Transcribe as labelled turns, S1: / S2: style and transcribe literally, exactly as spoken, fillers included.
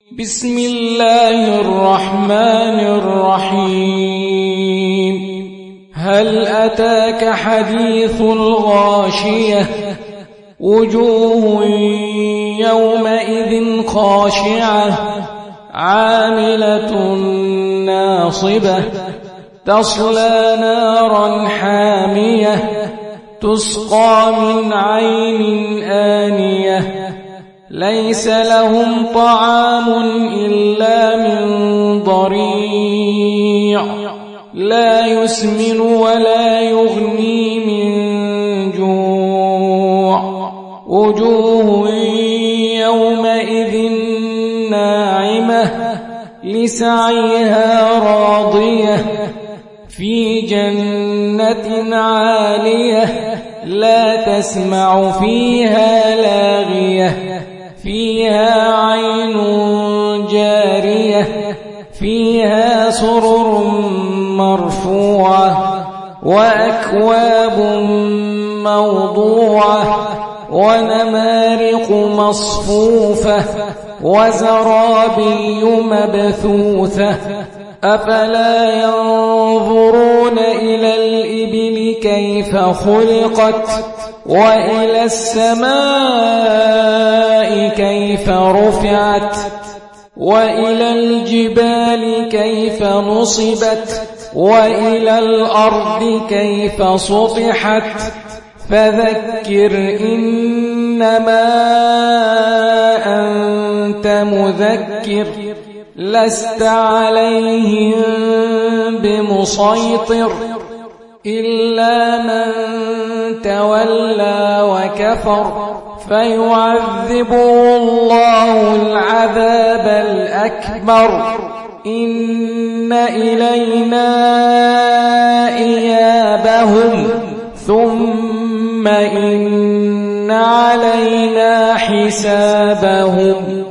S1: بسم الله الرحمن الرحيم. هل أتاك حديث الغاشية؟ وجوه يومئذ خاشعة عاملة ناصبة تصلى نارا حامية تسقى من عين آنية ليس لهم طعام إلا من ضريع لا يسمن ولا يغني من جوع. وجوه يومئذ ناعمة لسعيها راضية في جنة عالية لا تسمع فيها لاغية فيها عين جارية فيها سرر مرفوعة وأكواب موضوعة ونمارق مصفوفة وزرابي مبثوثة أفلا ينظرون إلى الإبل كيف خلقت وإلى السماء كيف رفعت وإلى الجبال كيف نصبت وإلى الأرض كيف سطحت فذكر إنما أنت مذكر لست عليهم بمسيطر إلا من تولى وكفر فيعذبه الله العذاب الأكبر إن إلينا إيابهم ثم إن علينا حسابهم.